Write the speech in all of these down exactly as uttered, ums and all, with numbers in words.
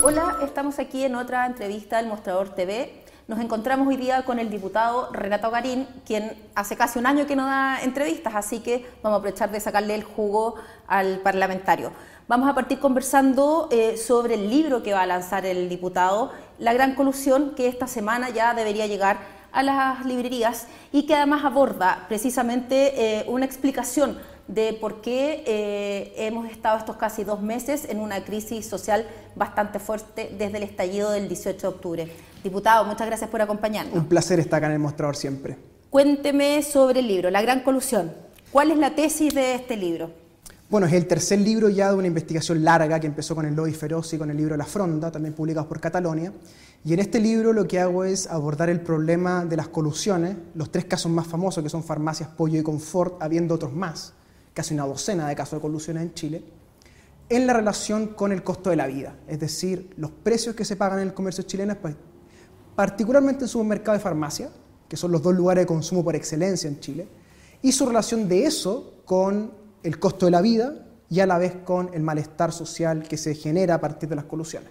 Hola, estamos aquí en otra entrevista del Mostrador T V. Nos encontramos hoy día con el diputado Renato Garín, quien hace casi un año que no da entrevistas, así que vamos a aprovechar de sacarle el jugo al parlamentario. Vamos a partir conversando eh, sobre el libro que va a lanzar el diputado, La Gran Colusión, que esta semana ya debería llegar a las librerías y que además aborda precisamente eh, una explicación de por qué eh, hemos estado estos casi dos meses en una crisis social bastante fuerte desde el estallido del dieciocho de octubre. Diputado, muchas gracias por acompañarnos. Un placer estar acá en el Mostrador siempre. Cuénteme sobre el libro, La Gran Colusión. ¿Cuál es la tesis de este libro? Bueno, es el tercer libro ya de una investigación larga que empezó con el Lobby Feroz y con el libro La Fronda, también publicados por Catalonia. Y en este libro lo que hago es abordar el problema de las colusiones, los tres casos más famosos que son Farmacias, Pollo y Confort, habiendo otros más, casi una docena de casos de colusiones en Chile, en la relación con el costo de la vida, es decir, los precios que se pagan en el comercio chileno, pues, particularmente en supermercado y farmacia, que son los dos lugares de consumo por excelencia en Chile, y su relación de eso con el costo de la vida y a la vez con el malestar social que se genera a partir de las colusiones.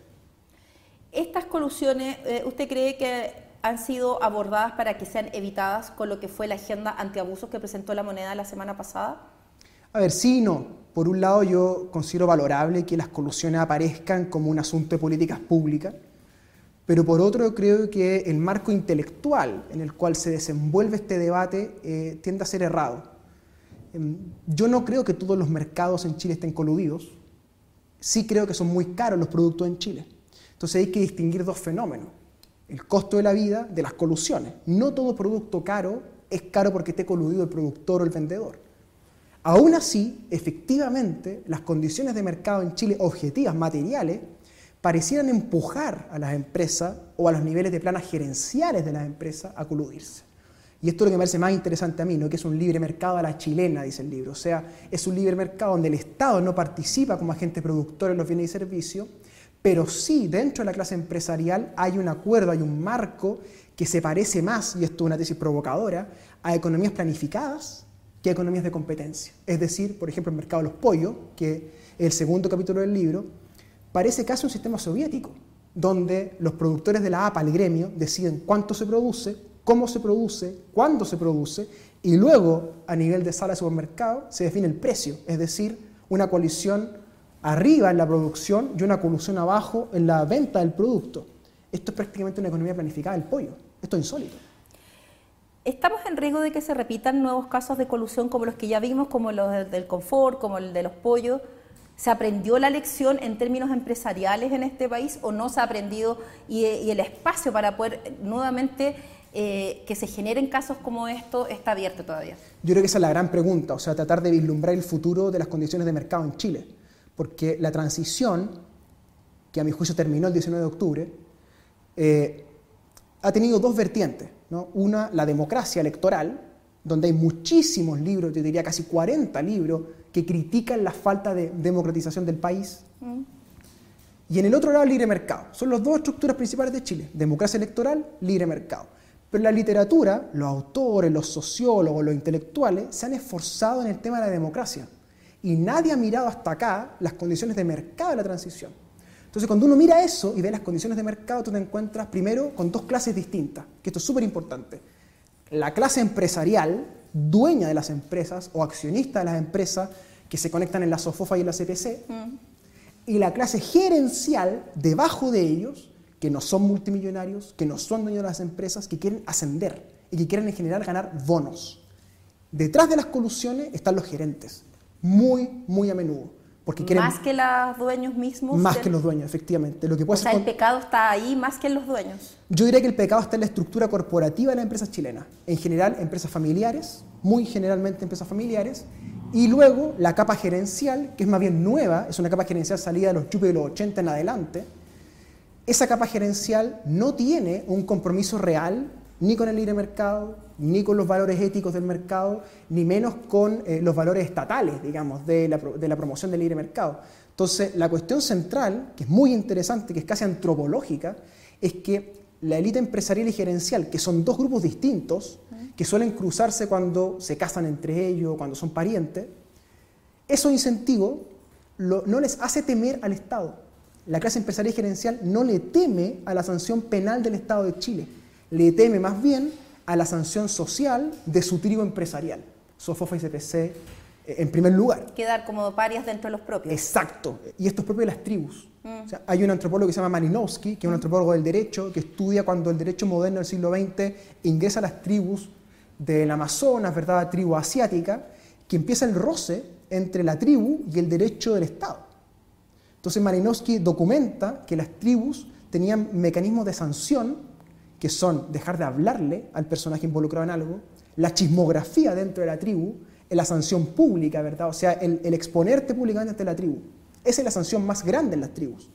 Estas colusiones, eh, ¿usted cree que han sido abordadas para que sean evitadas con lo que fue la agenda antiabusos que presentó la Moneda la semana pasada? A ver, sí y no. Por un lado, yo considero valorable que las colusiones aparezcan como un asunto de políticas públicas, pero por otro creo que el marco intelectual en el cual se desenvuelve este debate eh, tiende a ser errado. Eh, yo no creo que todos los mercados en Chile estén coludidos, sí creo que son muy caros los productos en Chile. Entonces hay que distinguir dos fenómenos, el costo de la vida de las colusiones. No todo producto caro es caro porque esté coludido el productor o el vendedor. Aún así, efectivamente, las condiciones de mercado en Chile, objetivas, materiales, parecieran empujar a las empresas o a los niveles de planas gerenciales de las empresas a coludirse. Y esto es lo que me parece más interesante a mí, ¿no? Que es un libre mercado a la chilena, dice el libro. O sea, es un libre mercado donde el Estado no participa como agente productor en los bienes y servicios, pero sí, dentro de la clase empresarial hay un acuerdo, hay un marco que se parece más, y esto es una tesis provocadora, a economías planificadas que a economías de competencia. Es decir, por ejemplo, el mercado de los pollos, que es el segundo capítulo del libro, parece casi un sistema soviético, donde los productores de la A P A, el gremio, deciden cuánto se produce, cómo se produce, cuándo se produce, y luego, a nivel de sala de supermercado, se define el precio, es decir, una coalición arriba en la producción y una colusión abajo en la venta del producto. Esto es prácticamente una economía planificada del pollo. Esto es insólito. ¿Estamos en riesgo de que se repitan nuevos casos de colusión como los que ya vimos, como los del confort, como el de los pollos? ¿Se aprendió la lección en términos empresariales en este país o no se ha aprendido y, y el espacio para poder nuevamente eh, que se generen casos como estos está abierto todavía? Yo creo que esa es la gran pregunta, o sea, tratar de vislumbrar el futuro de las condiciones de mercado en Chile. Porque la transición, que a mi juicio terminó el diecinueve de octubre, eh, ha tenido dos vertientes, ¿no? Una, la democracia electoral, donde hay muchísimos libros, yo diría casi cuarenta libros, que critican la falta de democratización del país. Mm. Y en el otro lado, el libre mercado. Son las dos estructuras principales de Chile, democracia electoral, libre mercado. Pero en la literatura, los autores, los sociólogos, los intelectuales, se han esforzado en el tema de la democracia. Y nadie ha mirado hasta acá las condiciones de mercado de la transición. Entonces, cuando uno mira eso y ve las condiciones de mercado, tú te encuentras primero con dos clases distintas, que esto es súper importante. La clase empresarial, dueña de las empresas o accionista de las empresas que se conectan en la SOFOFA y en la C P C, mm. y la clase gerencial, debajo de ellos, que no son multimillonarios, que no son dueños de las empresas, que quieren ascender y que quieren en general ganar bonos. Detrás de las colusiones están los gerentes. Muy, muy a menudo. Porque quieren, ¿Más que los dueños mismos? Más del... que los dueños, efectivamente. Lo que puede o sea, con... el pecado está ahí más que en los dueños. Yo diría que el pecado está en la estructura corporativa de las empresas chilenas. En general, empresas familiares, muy generalmente empresas familiares, y luego la capa gerencial, que es más bien nueva, es una capa gerencial salida de los yuppies de los ochenta en adelante. Esa capa gerencial no tiene un compromiso real ni con el libre mercado, ni con los valores éticos del mercado, ni menos con eh, los valores estatales, digamos, de la, de la promoción del libre mercado. Entonces, la cuestión central, que es muy interesante, que es casi antropológica, es que la élite empresarial y gerencial, que son dos grupos distintos, que suelen cruzarse cuando se casan entre ellos, cuando son parientes, esos incentivos lo, no les hace temer al Estado. La clase empresarial y gerencial no le teme a la sanción penal del Estado de Chile, le teme más bien a la sanción social de su tribu empresarial, Sofofa y C P C en primer lugar. Quedar como parias dentro de los propios. Exacto, y esto es propio de las tribus. Mm. O sea, hay un antropólogo que se llama Malinowski, que es un antropólogo del derecho, que estudia cuando el derecho moderno del siglo veinte ingresa a las tribus del Amazonas, ¿verdad?, tribu asiática, que empieza el roce entre la tribu y el derecho del Estado. Entonces Malinowski documenta que las tribus tenían mecanismos de sanción, que son dejar de hablarle al personaje involucrado en algo, la chismografía dentro de la tribu, la sanción pública, ¿verdad? O sea, el, el exponerte públicamente ante la tribu. Esa es la sanción más grande en las tribus.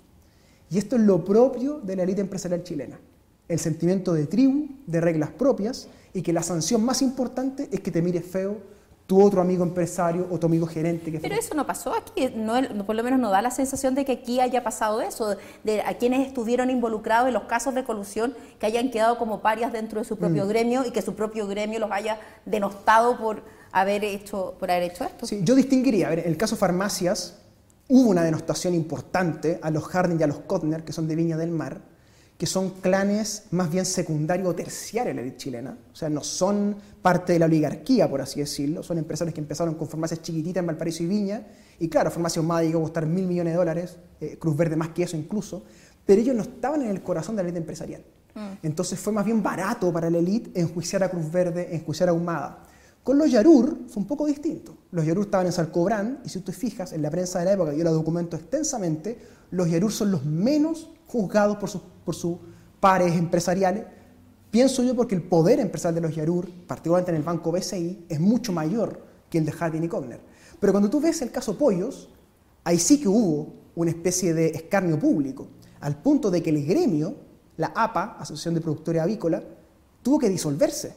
Y esto es lo propio de la élite empresarial chilena. El sentimiento de tribu, de reglas propias, y que la sanción más importante es que te mire feo tu otro amigo empresario o tu amigo gerente. Que Pero eso no pasó aquí, no, por lo menos no da la sensación de que aquí haya pasado eso, de a quienes estuvieron involucrados en los casos de colusión, que hayan quedado como parias dentro de su propio mm. gremio y que su propio gremio los haya denostado por haber hecho, por haber hecho esto. Sí, yo distinguiría, a ver, en el caso farmacias hubo una denostación importante a los Harding y a los Kotner, que son de Viña del Mar, que son clanes más bien secundarios o terciarios de la élite chilena, o sea, no son parte de la oligarquía, por así decirlo, son empresarios que empezaron con farmacias chiquititas en Valparaíso y Viña, y claro, Farmacia Ahumada llegó a costar mil millones de dólares, eh, Cruz Verde más que eso incluso, pero ellos no estaban en el corazón de la élite empresarial. Mm. Entonces fue más bien barato para la élite enjuiciar a Cruz Verde, enjuiciar a Ahumada. Con los Yarur fue un poco distinto. Los Yarur estaban en Salcobrán, y si tú te fijas en la prensa de la época, yo la documento extensamente, los Yarur son los menos juzgados por sus, por sus pares empresariales. Pienso yo porque el poder empresarial de los Yarur, particularmente en el Banco B C I, es mucho mayor que el de Harding y Kotner. Pero cuando tú ves el caso Pollos, ahí sí que hubo una especie de escarnio público, al punto de que el gremio, la A P A, Asociación de Productores Avícolas, tuvo que disolverse.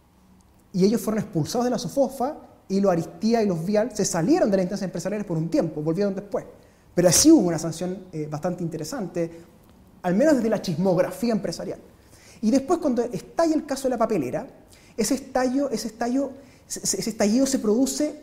Y ellos fueron expulsados de la Sofofa, y los Aristía y los Vial se salieron de las instancias empresariales por un tiempo, volvieron después. Pero así hubo una sanción eh, bastante interesante, al menos desde la chismografía empresarial. Y después, cuando estalla el caso de la papelera, ese estallo, ese estallo, ese estallido se produce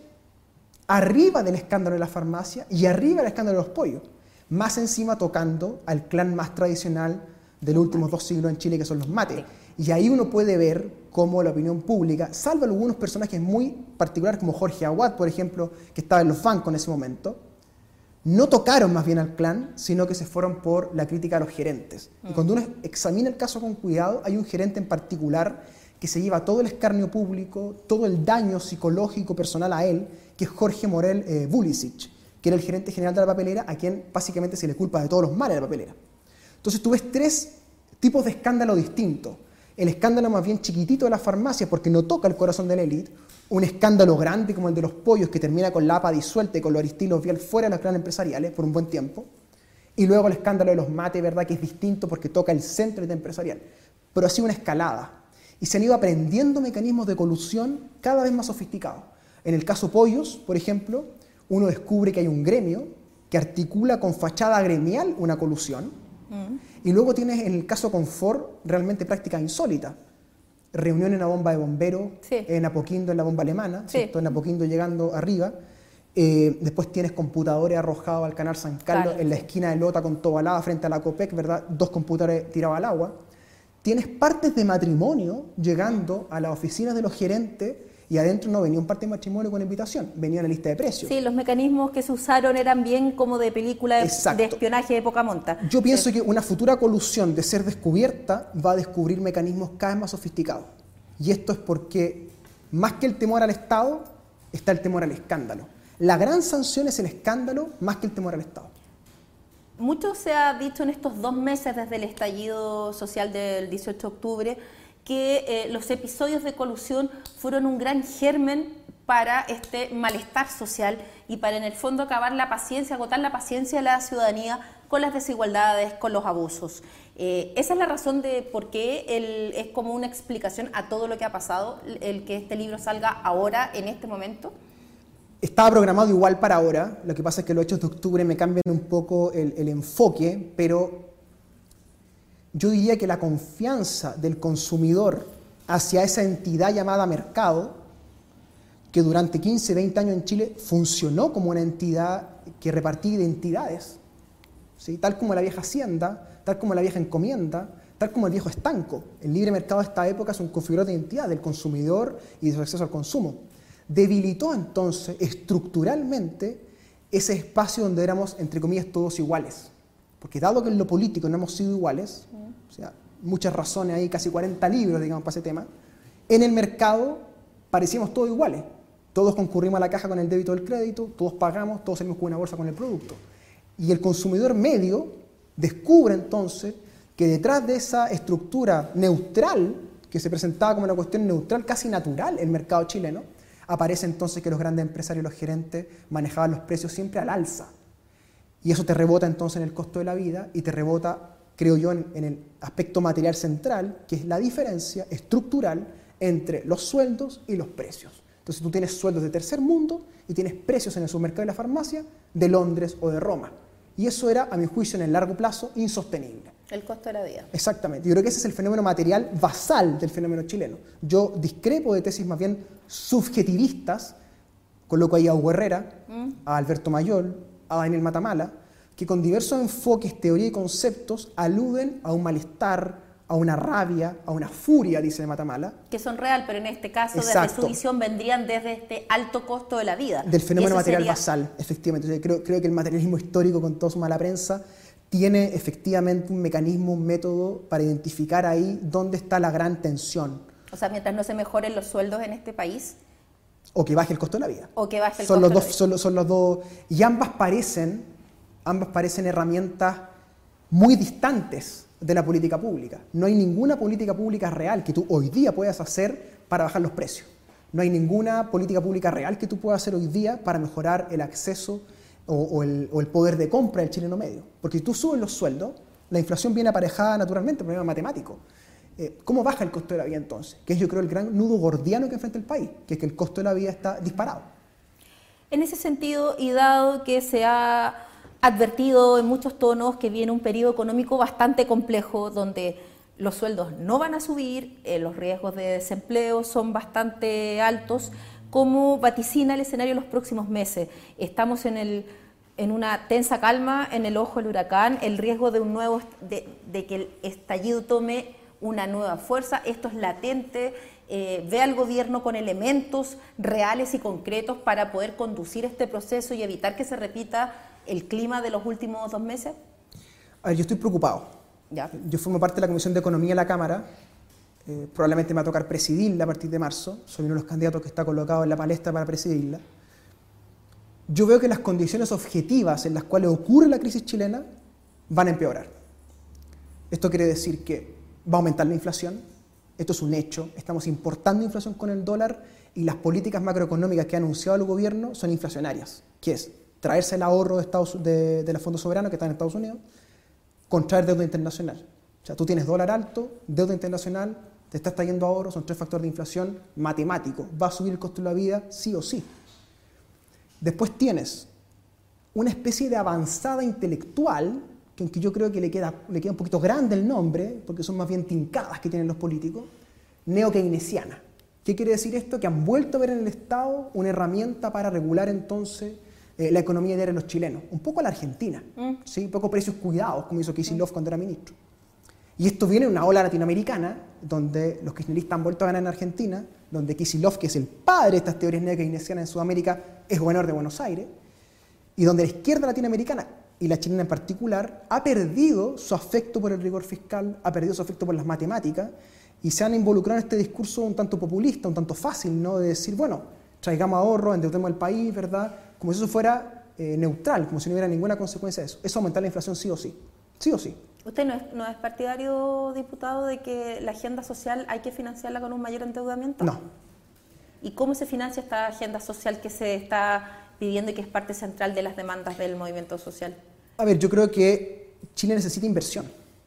arriba del escándalo de la farmacia y arriba del escándalo de los pollos, más encima tocando al clan más tradicional de los últimos dos siglos en Chile, que son los Mate. Y ahí uno puede ver cómo la opinión pública, salvo algunos personajes muy particulares como Jorge Aguad, por ejemplo, que estaba en los bancos en ese momento, no tocaron más bien al clan, sino que se fueron por la crítica a los gerentes. Mm. Y cuando uno examina el caso con cuidado, hay un gerente en particular que se lleva todo el escarnio público, todo el daño psicológico personal a él, que es Jorge Morel eh, Bulicic, que era el gerente general de la papelera, a quien básicamente se le culpa de todos los males de la papelera. Entonces tú ves tres tipos de escándalo distintos. El escándalo más bien chiquitito de la farmacia, porque no toca el corazón de la élite, un escándalo grande como el de los pollos, que termina con la A P A disuelta y con los Aristilos Vial fuera de los clanes empresariales por un buen tiempo, y luego el escándalo de los Mate, ¿verdad?, que es distinto porque toca el centro empresarial, pero ha sido una escalada, y se han ido aprendiendo mecanismos de colusión cada vez más sofisticados. En el caso Pollos, por ejemplo, uno descubre que hay un gremio que articula con fachada gremial una colusión, mm. y luego tienes en el caso Confort realmente práctica insólita. Reunión en la bomba de bomberos, sí. en Apoquindo en la bomba alemana, sí. ¿cierto? En Apoquindo llegando arriba. Eh, después tienes computadores arrojados al canal San Carlos, claro. en la esquina de Lota con Tobalaba frente a la Copec, ¿verdad? Dos computadores tirados al agua. Tienes partes de matrimonio llegando a las oficinas de los gerentes, y adentro no venía un parte de matrimonio con invitación, venía una lista de precios. Sí, los mecanismos que se usaron eran bien como de película de, de espionaje de poca monta. Yo pienso sí. que una futura colusión, de ser descubierta, va a descubrir mecanismos cada vez más sofisticados. Y esto es porque, más que el temor al Estado, está el temor al escándalo. La gran sanción es el escándalo, más que el temor al Estado. Mucho se ha dicho en estos dos meses desde el estallido social del dieciocho de octubre, que eh, los episodios de colusión fueron un gran germen para este malestar social y para en el fondo acabar la paciencia, agotar la paciencia de la ciudadanía con las desigualdades, con los abusos. Eh, esa es la razón de por qué el, es como una explicación a todo lo que ha pasado, el que este libro salga ahora, en este momento. Estaba programado igual para ahora, lo que pasa es que los hechos de octubre me cambian un poco el, el enfoque, pero yo diría que la confianza del consumidor hacia esa entidad llamada mercado, que durante quince, veinte años en Chile funcionó como una entidad que repartía identidades. O ¿sí? Tal como la vieja hacienda, tal como la vieja encomienda, tal como el viejo estanco. El libre mercado de esta época es un configurador de identidad del consumidor y de su acceso al consumo. Debilitó entonces estructuralmente ese espacio donde éramos, entre comillas, todos iguales. Porque dado que en lo político no hemos sido iguales, mm. o sea, muchas razones, hay casi cuarenta libros, digamos, para ese tema, en el mercado parecíamos todos iguales. Todos concurrimos a la caja con el débito o el crédito, todos pagamos, todos salimos con una bolsa con el producto. Y el consumidor medio descubre entonces que detrás de esa estructura neutral, que se presentaba como una cuestión neutral, casi natural, el mercado chileno, aparece entonces que los grandes empresarios y los gerentes manejaban los precios siempre al alza. Y eso te rebota entonces en el costo de la vida y te rebota, creo yo, en, en el aspecto material central, que es la diferencia estructural entre los sueldos y los precios. Entonces tú tienes sueldos de tercer mundo y tienes precios en el supermercado y la farmacia de Londres o de Roma. Y eso era, a mi juicio, en el largo plazo, insostenible. El costo de la vida. Exactamente. Yo creo que ese es el fenómeno material basal del fenómeno chileno. Yo discrepo de tesis más bien subjetivistas, coloco ahí a Hugo Herrera, mm. a Alberto Mayol, a Daniel Matamala, que con diversos enfoques, teoría y conceptos aluden a un malestar, a una rabia, a una furia, dice Matamala. Que son real, pero en este caso, Exacto. desde su visión, vendrían desde este alto costo de la vida. Del fenómeno material sería... basal, efectivamente. Entonces, creo, creo que el materialismo histórico, con toda su mala prensa, tiene efectivamente un mecanismo, un método para identificar ahí dónde está la gran tensión. O sea, mientras no se mejoren los sueldos en este país. O que baje el costo de la vida. O que baje el son costo los de dos, la vida. Son los, son los dos. Y ambas parecen, ambas parecen herramientas muy distantes de la política pública. No hay ninguna política pública real que tú hoy día puedas hacer para bajar los precios. No hay ninguna política pública real que tú puedas hacer hoy día para mejorar el acceso o, o, el, o el poder de compra del chileno medio. Porque si tú subes los sueldos, la inflación viene aparejada naturalmente, el problema matemático. Eh, ¿Cómo baja el costo de la vida entonces? Que es, yo creo, el gran nudo gordiano que enfrenta el país, que es que el costo de la vida está disparado. En ese sentido, y dado que se ha advertido en muchos tonos que viene un periodo económico bastante complejo, donde los sueldos no van a subir, eh, los riesgos de desempleo son bastante altos, ¿cómo vaticina el escenario en los próximos meses? Estamos en, el, en una tensa calma, en el ojo del huracán, el riesgo de, un nuevo, de, de que el estallido tome una nueva fuerza, esto es latente, eh, ve al gobierno con elementos reales y concretos para poder conducir este proceso y evitar que se repita el clima de los últimos dos meses. A ver, yo estoy preocupado. Ya. Yo formo parte de la Comisión de Economía de la Cámara, eh, probablemente me va a tocar presidirla a partir de marzo, soy uno de los candidatos que está colocado en la palestra para presidirla. Yo veo que las condiciones objetivas en las cuales ocurre la crisis chilena van a empeorar. Esto quiere decir que va a aumentar la inflación, esto es un hecho, estamos importando inflación con el dólar y las políticas macroeconómicas que ha anunciado el gobierno son inflacionarias, que es traerse el ahorro de, Estados, de, de los fondos soberanos que están en Estados Unidos, contraer deuda internacional. O sea, tú tienes dólar alto, deuda internacional, te estás trayendo ahorro, son tres factores de inflación matemáticos. Va a subir el costo de la vida sí o sí. Después tienes una especie de avanzada intelectual, que aunque yo creo que le queda, le queda un poquito grande el nombre, porque son más bien tincadas que tienen los políticos, neo-keynesiana. ¿Qué quiere decir esto? Que han vuelto a ver en el Estado una herramienta para regular entonces eh, la economía diaria de los chilenos. Un poco a la Argentina, mm. ¿sí? Un poco precios cuidados, como hizo Kicillof mm. cuando era ministro. Y esto viene de una ola latinoamericana, donde los kirchneristas han vuelto a ganar en Argentina, donde Kicillof, que es el padre de estas teorías neo-keynesianas en Sudamérica, es gobernador de Buenos Aires, y donde la izquierda latinoamericana, y la chilena en particular, ha perdido su afecto por el rigor fiscal, ha perdido su afecto por las matemáticas, y se han involucrado en este discurso un tanto populista, un tanto fácil, ¿no? De decir, bueno, traigamos ahorro, endeudemos el país, ¿verdad? Como si eso fuera eh, neutral, como si no hubiera ninguna consecuencia de eso. Eso aumentar la inflación sí o sí. Sí o sí. ¿Usted no es, no es partidario, diputado, de que la agenda social hay que financiarla con un mayor endeudamiento? No. ¿Y cómo se financia esta agenda social que se está pidiendo y que es parte central de las demandas del movimiento social? A ver, yo creo que Chile necesita inversión.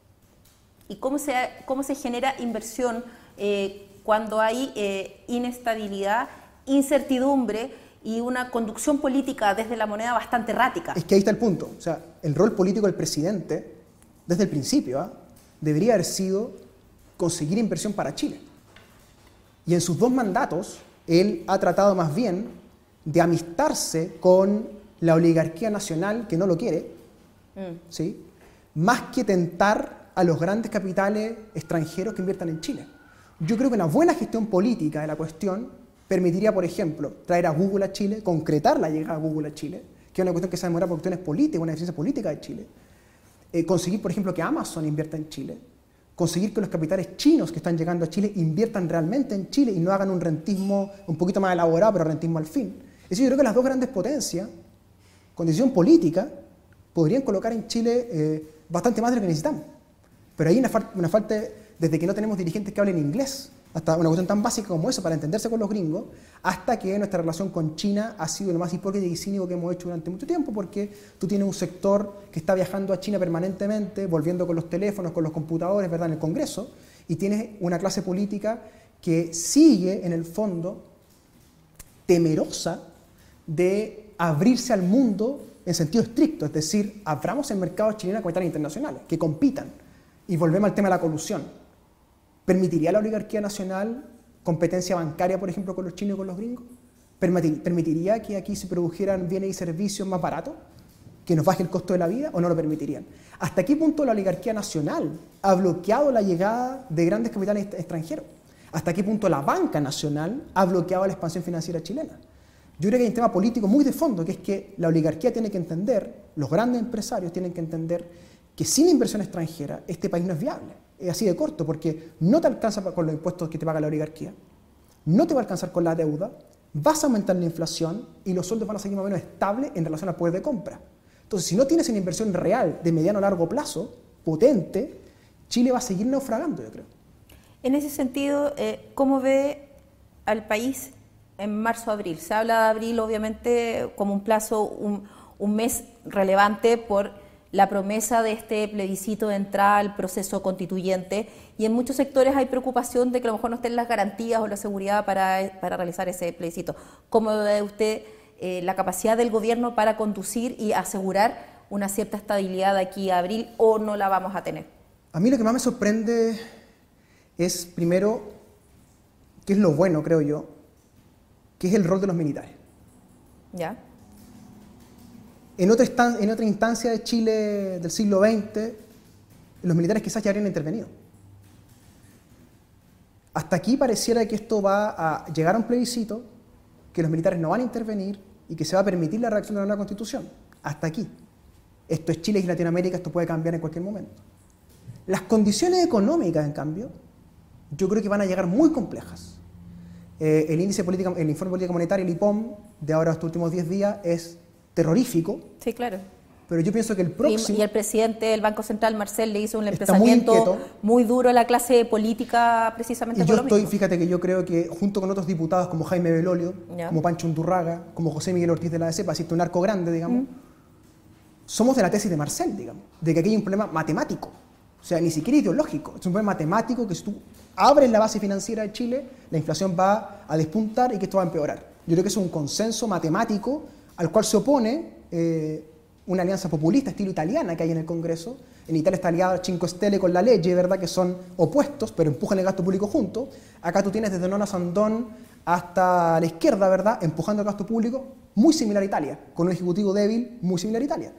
¿Y cómo se, cómo se genera inversión eh, cuando hay eh, inestabilidad, incertidumbre y una conducción política desde la moneda bastante errática? Es que ahí está el punto. O sea, el rol político del presidente, desde el principio, ¿eh? debería haber sido conseguir inversión para Chile. Y en sus dos mandatos, él ha tratado más bien de amistarse con la oligarquía nacional que no lo quiere mm. ¿sí? Más que tentar a los grandes capitales extranjeros que inviertan en Chile. Yo creo que una buena gestión política de la cuestión permitiría, por ejemplo, traer a Google a Chile, concretar la llegada a Google a Chile, que es una cuestión que se demora por cuestiones políticas, una decisión política de Chile. Eh, conseguir, por ejemplo, que Amazon invierta en Chile. Conseguir que los capitales chinos que están llegando a Chile inviertan realmente en Chile y no hagan un rentismo un poquito más elaborado, pero rentismo al fin. Es decir, yo creo que las dos grandes potencias, con decisión política, podrían colocar en Chile eh, bastante más de lo que necesitamos. Pero hay una, fa una falta, desde que no tenemos dirigentes que hablen inglés, hasta una cuestión tan básica como eso, para entenderse con los gringos, hasta que nuestra relación con China ha sido lo más hipócrita y cínico que hemos hecho durante mucho tiempo, porque tú tienes un sector que está viajando a China permanentemente, volviendo con los teléfonos, con los computadores, ¿verdad?, en el Congreso, y tienes una clase política que sigue, en el fondo, temerosa de abrirse al mundo en sentido estricto, es decir, abramos el mercado chileno a capitales internacionales, que compitan, y volvemos al tema de la colusión. ¿Permitiría la oligarquía nacional competencia bancaria, por ejemplo, con los chinos y con los gringos? ¿Permitiría que aquí se produjeran bienes y servicios más baratos? ¿Que nos baje el costo de la vida? ¿O no lo permitirían? ¿Hasta qué punto la oligarquía nacional ha bloqueado la llegada de grandes capitales extranjeros? ¿Hasta qué punto la banca nacional ha bloqueado la expansión financiera chilena? Yo creo que hay un tema político muy de fondo, que es que la oligarquía tiene que entender, los grandes empresarios tienen que entender que sin inversión extranjera este país no es viable. Es así de corto, porque no te alcanza con los impuestos que te paga la oligarquía, no te va a alcanzar con la deuda, vas a aumentar la inflación y los sueldos van a seguir más o menos estables en relación al poder de compra. Entonces, si no tienes una inversión real de mediano a largo plazo, potente, Chile va a seguir naufragando, yo creo. En ese sentido, eh, ¿cómo ve al país en marzo-abril? Se habla de abril, obviamente, como un plazo, un, un mes relevante por la promesa de este plebiscito de entrada al proceso constituyente, y en muchos sectores hay preocupación de que a lo mejor no estén las garantías o la seguridad para, para realizar ese plebiscito. ¿Cómo ve usted eh, la capacidad del gobierno para conducir y asegurar una cierta estabilidad de aquí a abril, o no la vamos a tener? A mí lo que más me sorprende es, primero, que es lo bueno, creo yo, que es el rol de los militares. ¿Ya? En otra, en otra instancia de Chile del siglo veinte, los militares quizás ya habrían intervenido. Hasta aquí pareciera que esto va a llegar a un plebiscito, que los militares no van a intervenir y que se va a permitir la redacción de la nueva Constitución. Hasta aquí. Esto es Chile y Latinoamérica, esto puede cambiar en cualquier momento. Las condiciones económicas, en cambio, yo creo que van a llegar muy complejas. Eh, el, índice política, el informe de política monetaria, el I P O M, de ahora estos últimos diez días, es terrorífico. Sí, claro. Pero yo pienso que el próximo... Y, y el presidente del Banco Central, Marcel, le hizo un emplazamiento muy, muy duro a la clase política precisamente y por yo lo estoy, mismo. Fíjate que yo creo que junto con otros diputados como Jaime Belolio, ya, como Pancho Undurraga, como José Miguel Ortiz de la A D C, para decirte un arco grande, digamos, mm. somos de la tesis de Marcel, digamos, de que aquí hay un problema matemático, o sea, ni siquiera ideológico, es un problema matemático que si tú abres la base financiera de Chile, la inflación va a despuntar y que esto va a empeorar. Yo creo que es un consenso matemático al cual se opone eh, una alianza populista estilo italiana que hay en el Congreso. En Italia está aliada Cinque Stelle con la Legge, ¿verdad?, que son opuestos, pero empujan el gasto público juntos. Acá tú tienes desde Nona Sandón hasta la izquierda, ¿verdad?, empujando el gasto público, muy similar a Italia, con un ejecutivo débil, muy similar a Italia.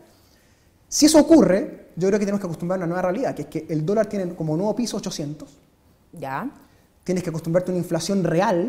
Si eso ocurre, yo creo que tenemos que acostumbrar a una nueva realidad, que es que el dólar tiene como nuevo piso ochocientos. Ya. Tienes que acostumbrarte a una inflación real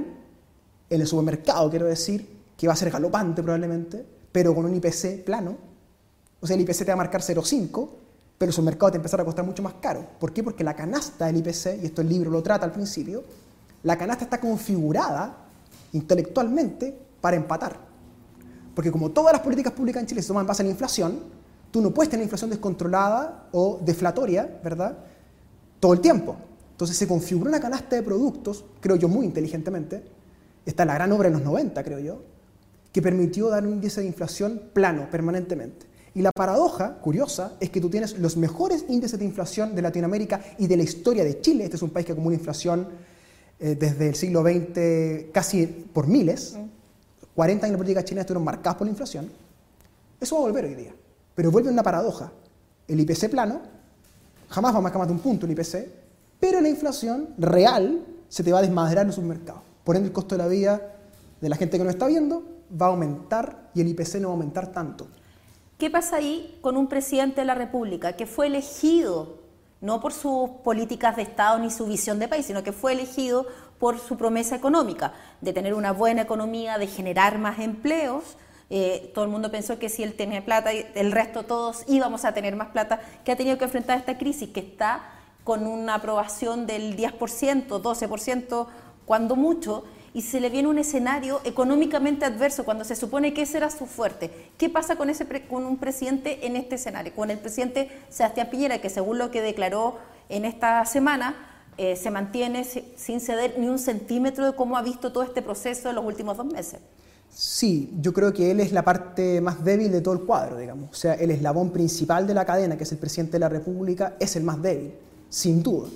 en el supermercado, quiero decir, que va a ser galopante probablemente, pero con un I P C plano. O sea, el I P C te va a marcar cero coma cinco, pero el supermercado te va a empezar a costar mucho más caro. ¿Por qué? Porque la canasta del I P C, y esto el libro lo trata al principio, la canasta está configurada intelectualmente para empatar. Porque como todas las políticas públicas en Chile se toman en base a la inflación, tú no puedes tener inflación descontrolada o deflatoria, ¿verdad?, todo el tiempo. Entonces se configura una canasta de productos, creo yo muy inteligentemente, está la gran obra en los noventa, creo yo, que permitió dar un índice de inflación plano permanentemente. Y la paradoja curiosa es que tú tienes los mejores índices de inflación de Latinoamérica y de la historia de Chile. Este es un país que acumula inflación eh, desde el siglo veinte casi por miles. cuarenta años de política chilena estuvieron marcados por la inflación. Eso va a volver hoy día. Pero vuelve una paradoja. El I P C plano, jamás va a marcar más de un punto el I P C, pero la inflación real se te va a desmadrar en los submercados. Por ende, el costo de la vida de la gente que no está viendo va a aumentar y el I P C no va a aumentar tanto. ¿Qué pasa ahí con un presidente de la República que fue elegido no por sus políticas de Estado ni su visión de país, sino que fue elegido por su promesa económica, de tener una buena economía, de generar más empleos? Eh, todo el mundo pensó que si él tenía plata, el resto todos íbamos a tener más plata, que ha tenido que enfrentar esta crisis, que está con una aprobación del diez por ciento, doce por ciento, cuando mucho, y se le viene un escenario económicamente adverso, cuando se supone que ese era su fuerte. ¿Qué pasa con, ese pre con un presidente en este escenario? Con el presidente Sebastián Piñera, que según lo que declaró en esta semana, eh, se mantiene sin ceder ni un centímetro de cómo ha visto todo este proceso en los últimos dos meses. Sí, yo creo que él es la parte más débil de todo el cuadro, digamos. O sea, el eslabón principal de la cadena, que es el presidente de la República, es el más débil, sin duda.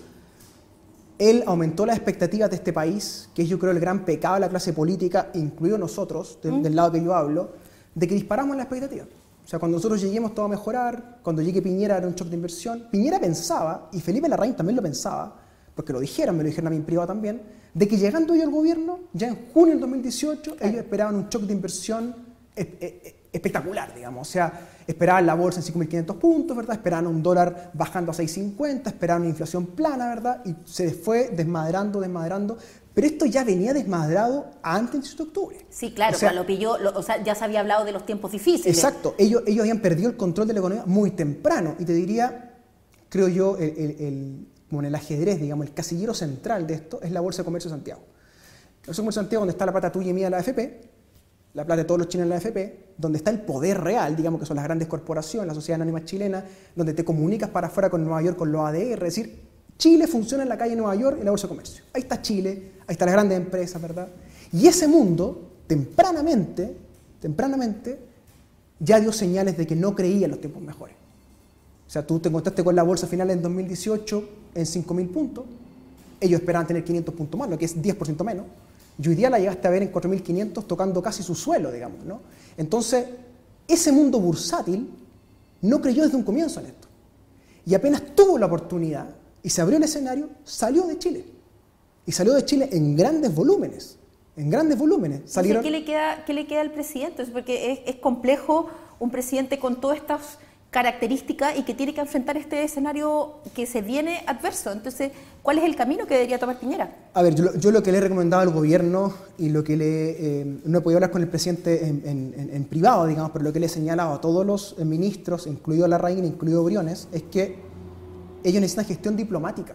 Él aumentó las expectativas de este país, que es yo creo el gran pecado de la clase política, incluido nosotros, de, ¿Mm? del lado que yo hablo, de que disparamos las expectativas. O sea, cuando nosotros lleguemos todo va a mejorar, cuando llegue Piñera era un shock de inversión. Piñera pensaba, y Felipe Larraín también lo pensaba, porque lo dijeron, me lo dijeron a mí en privado también, de que llegando ellos al gobierno, ya en junio del dos mil dieciocho, ellos esperaban un shock de inversión espectacular, digamos. O sea, esperaban la bolsa en cinco mil quinientos puntos, ¿verdad? Esperaban un dólar bajando a seis cincuenta, esperaban una inflación plana, ¿verdad? Y se fue desmadrando, desmadrando. Pero esto ya venía desmadrado antes del dieciocho de octubre. Sí, claro, o sea, lo pilló, lo, o sea, ya se había hablado de los tiempos difíciles. Exacto, ellos, ellos habían perdido el control de la economía muy temprano. Y te diría, creo yo, el, el, el, como en el ajedrez, digamos, el casillero central de esto es la Bolsa de Comercio de Santiago. La Bolsa de Comercio de Santiago, donde está la plata tuya y mía de la A F P, la plata de todos los chilenos en la A F P, donde está el poder real, digamos que son las grandes corporaciones, la sociedad anónima chilena, donde te comunicas para afuera con Nueva York, con los A D R, es decir, Chile funciona en la calle Nueva York en la Bolsa de Comercio. Ahí está Chile, ahí están las grandes empresas, ¿verdad? Y ese mundo, tempranamente, tempranamente, ya dio señales de que no creía en los tiempos mejores. O sea, tú te encontraste con la bolsa final en dos mil dieciocho en cinco mil puntos, ellos esperaban tener quinientos puntos más, lo que es diez por ciento menos, y hoy día la llegaste a ver en cuatro mil quinientos tocando casi su suelo, digamos, ¿no? Entonces, ese mundo bursátil no creyó desde un comienzo en esto. Y apenas tuvo la oportunidad y se abrió el escenario, salió de Chile. Y salió de Chile en grandes volúmenes. En grandes volúmenes. Salieron... ¿Qué le queda, qué le queda al presidente? Porque es, es complejo un presidente con todas estas características y que tiene que enfrentar este escenario que se viene adverso. Entonces, ¿cuál es el camino que debería tomar Piñera? A ver, yo, yo lo que le he recomendado al gobierno y lo que le... Eh, no he podido hablar con el presidente en, en, en privado, digamos, pero lo que le he señalado a todos los ministros, incluido Larraín, incluido Briones, es que ellos necesitan gestión diplomática.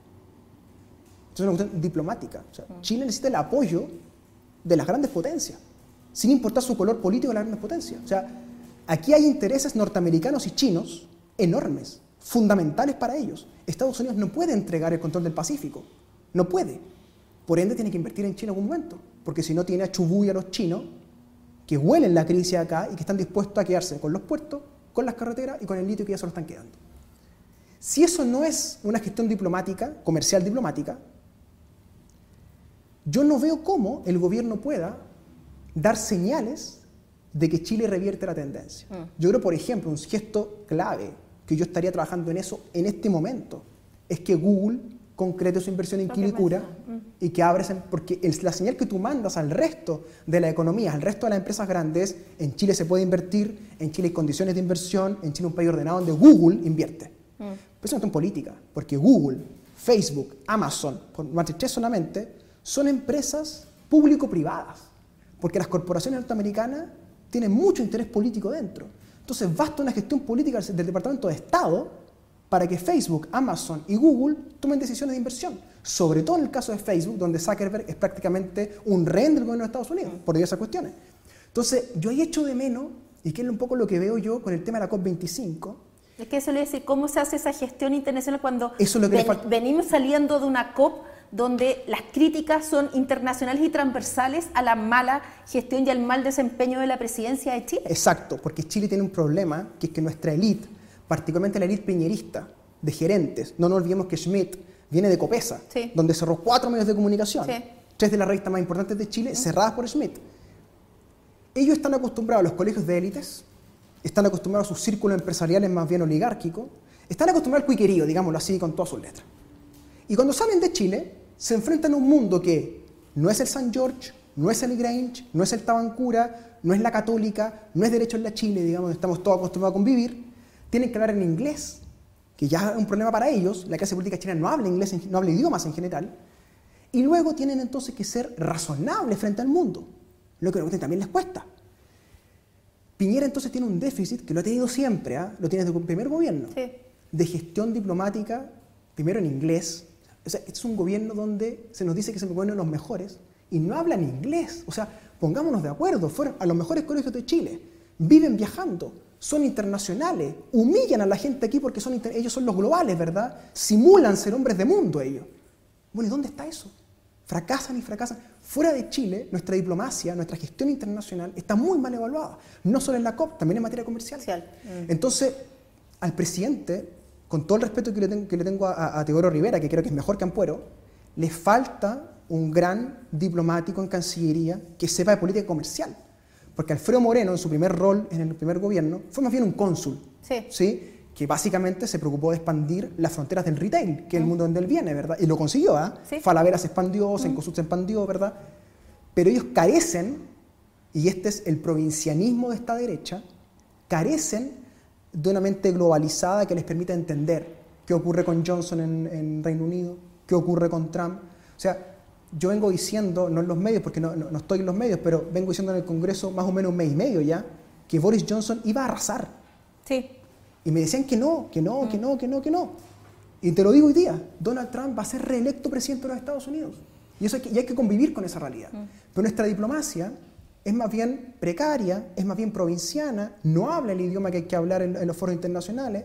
Es una cuestión diplomática. O sea, Chile necesita el apoyo de las grandes potencias, sin importar su color político de las grandes potencias. O sea, aquí hay intereses norteamericanos y chinos enormes, fundamentales para ellos. Estados Unidos no puede entregar el control del Pacífico, no puede. Por ende tiene que invertir en China en algún momento, porque si no tiene a Chubut y a los chinos que huelen la crisis acá y que están dispuestos a quedarse con los puertos, con las carreteras y con el litio que ya se lo están quedando. Si eso no es una gestión diplomática, comercial diplomática, yo no veo cómo el gobierno pueda dar señales de que Chile revierte la tendencia. Mm. Yo creo, por ejemplo, un gesto clave, que yo estaría trabajando en eso en este momento, es que Google concrete su inversión en Quilicura mm. y que abra, porque el, la señal que tú mandas al resto de la economía, al resto de las empresas grandes, en Chile se puede invertir, en Chile hay condiciones de inversión, en Chile es un país ordenado donde Google invierte. Mm. Pero eso no es en política, porque Google, Facebook, Amazon, por tres solamente, son empresas público-privadas, porque las corporaciones norteamericanas tienen mucho interés político dentro. Entonces basta una gestión política del Departamento de Estado para que Facebook, Amazon y Google tomen decisiones de inversión, sobre todo en el caso de Facebook, donde Zuckerberg es prácticamente un rehén del gobierno de Estados Unidos, por diversas cuestiones. Entonces yo ahí echo de menos, y que es un poco lo que veo yo con el tema de la COP veinticinco. Es que eso le dice, ¿cómo se hace esa gestión internacional cuando eso es lo que ven, venimos saliendo de una COP donde las críticas son internacionales y transversales a la mala gestión y al mal desempeño de la presidencia de Chile? Exacto, porque Chile tiene un problema, que es que nuestra élite, particularmente la élite piñerista, de gerentes, no nos olvidemos que Schmidt viene de Copesa, sí. donde cerró cuatro medios de comunicación, sí. tres de las revistas más importantes de Chile, sí. cerradas por Schmidt. Ellos están acostumbrados a los colegios de élites, están acostumbrados a sus círculos empresariales más bien oligárquicos, están acostumbrados al cuiquerío, digámoslo así, con todas sus letras. Y cuando salen de Chile, se enfrentan a un mundo que no es el San George, no es el Grange, no es el Tabancura, no es la católica, no es derecho en la Chile, digamos, donde estamos todos acostumbrados a convivir, tienen que hablar en inglés, que ya es un problema para ellos, la clase política chilena no habla inglés, no habla idiomas en general, y luego tienen entonces que ser razonables frente al mundo, lo que también les cuesta. Piñera entonces tiene un déficit, que lo ha tenido siempre, ¿eh? Lo tiene desde el primer gobierno, sí. de gestión diplomática, primero en inglés. O sea, este es un gobierno donde se nos dice que es el gobierno de los mejores y no hablan inglés. O sea, pongámonos de acuerdo, fueron a los mejores colegios de Chile, viven viajando, son internacionales, humillan a la gente aquí porque son ellos son los globales, ¿verdad? Simulan ser hombres de mundo ellos. Bueno, ¿y dónde está eso? Fracasan y fracasan. Fuera de Chile, nuestra diplomacia, nuestra gestión internacional está muy mal evaluada. No solo en la COP, también en materia comercial. Mm. Entonces, al presidente, con todo el respeto que le tengo, que le tengo a, a Teodoro Rivera, que creo que es mejor que Ampuero, le falta un gran diplomático en Cancillería que sepa de política comercial. Porque Alfredo Moreno, en su primer rol en el primer gobierno, fue más bien un cónsul. Sí. ¿Sí? Que básicamente se preocupó de expandir las fronteras del retail, que es el mundo donde él viene, ¿verdad? Y lo consiguió, ¿ah? ¿eh? ¿Sí? Falabella se expandió, mm. Cencosud se expandió, ¿verdad? Pero ellos carecen, y este es el provincianismo de esta derecha, carecen de una mente globalizada que les permita entender qué ocurre con Johnson en, en Reino Unido, qué ocurre con Trump. O sea, yo vengo diciendo, no en los medios, porque no, no, no estoy en los medios, pero vengo diciendo en el Congreso más o menos un mes y medio ya, que Boris Johnson iba a arrasar. Sí. Y me decían que no, que no, mm. que no, que no, que no. Y te lo digo hoy día, Donald Trump va a ser reelecto presidente de los Estados Unidos. Y, eso hay que, y hay que convivir con esa realidad. Mm. Pero nuestra diplomacia es más bien precaria, es más bien provinciana, no habla el idioma que hay que hablar en, en los foros internacionales.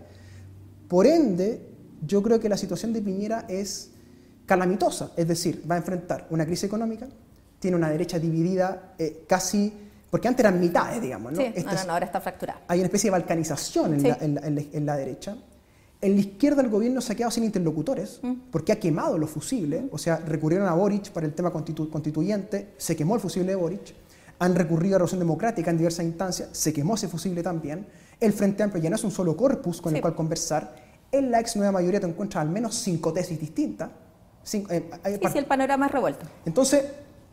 Por ende, yo creo que la situación de Piñera es calamitosa. Es decir, va a enfrentar una crisis económica, tiene una derecha dividida eh, casi... Porque antes eran mitades, digamos, ¿no? Sí, no, no, no, ahora está fracturada. Hay una especie de balcanización en, sí. la, en, la, en, la, en la derecha. En la izquierda el gobierno se ha quedado sin interlocutores mm. porque ha quemado los fusibles. O sea, recurrieron a Boric para el tema constitu constituyente, se quemó el fusible de Boric. Han recurrido a Revolución Democrática en diversas instancias, se quemó ese fusible también. El Frente Amplio ya no es un solo corpus con sí. el cual conversar. En la ex nueva mayoría te encuentras al menos cinco tesis distintas. Cinco, eh, sí, sí, el panorama es revuelto. Entonces...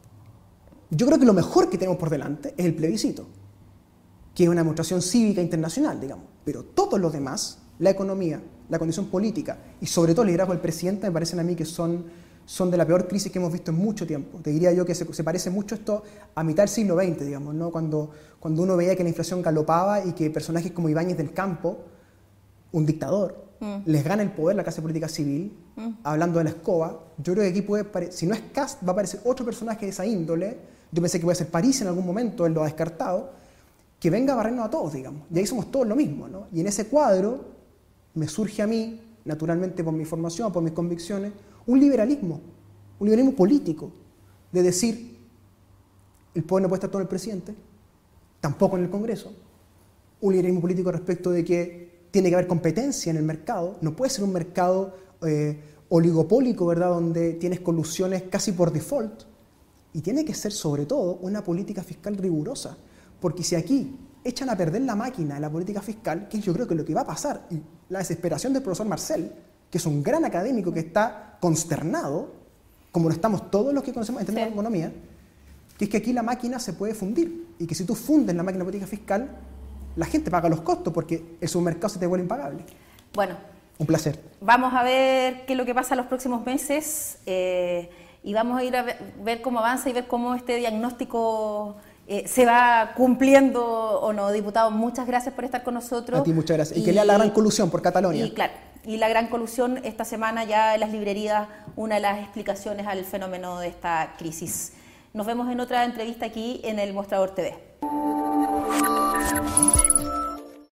yo creo que lo mejor que tenemos por delante es el plebiscito, que es una demostración cívica internacional, digamos. Pero todos los demás, la economía, la condición política y sobre todo el liderazgo del presidente, me parecen a mí que son, son de la peor crisis que hemos visto en mucho tiempo. Te diría yo que se, se parece mucho esto a mitad del siglo veinte, digamos, ¿no? Cuando, cuando uno veía que la inflación galopaba y que personajes como Ibáñez del Campo, un dictador, mm. les gana el poder la clase política civil, mm. hablando de la escoba. Yo creo que aquí puede, si no es Kast, va a aparecer otro personaje de esa índole. Yo pensé que iba a ser París en algún momento, él lo ha descartado, que venga a barrernos a todos, digamos. Y ahí somos todos lo mismo, ¿no? Y en ese cuadro me surge a mí, naturalmente por mi formación, por mis convicciones, un liberalismo, un liberalismo político, de decir, el poder no puede estar todo en el presidente, tampoco en el Congreso. Un liberalismo político respecto de que tiene que haber competencia en el mercado, no puede ser un mercado eh, oligopólico, ¿verdad?, donde tienes colusiones casi por default. Y tiene que ser, sobre todo, una política fiscal rigurosa. Porque si aquí echan a perder la máquina de la política fiscal, que yo creo que es lo que va a pasar, y la desesperación del profesor Marcel, que es un gran académico que está consternado, como lo estamos todos los que conocemos, entendemos sí. la economía, que es que aquí la máquina se puede fundir. Y que si tú fundes la máquina de política fiscal, la gente paga los costos porque el submercado se te vuelve impagable. Bueno. Un placer. Vamos a ver qué es lo que pasa en los próximos meses. Eh, y vamos a ir a ver cómo avanza y ver cómo este diagnóstico eh, se va cumpliendo o no. Diputado, muchas gracias por estar con nosotros. A ti muchas gracias. Y, y que lea La Gran Colusión por Cataluña. Y claro, y La Gran Colusión esta semana ya en las librerías, una de las explicaciones al fenómeno de esta crisis. Nos vemos en otra entrevista aquí en el Mostrador T V.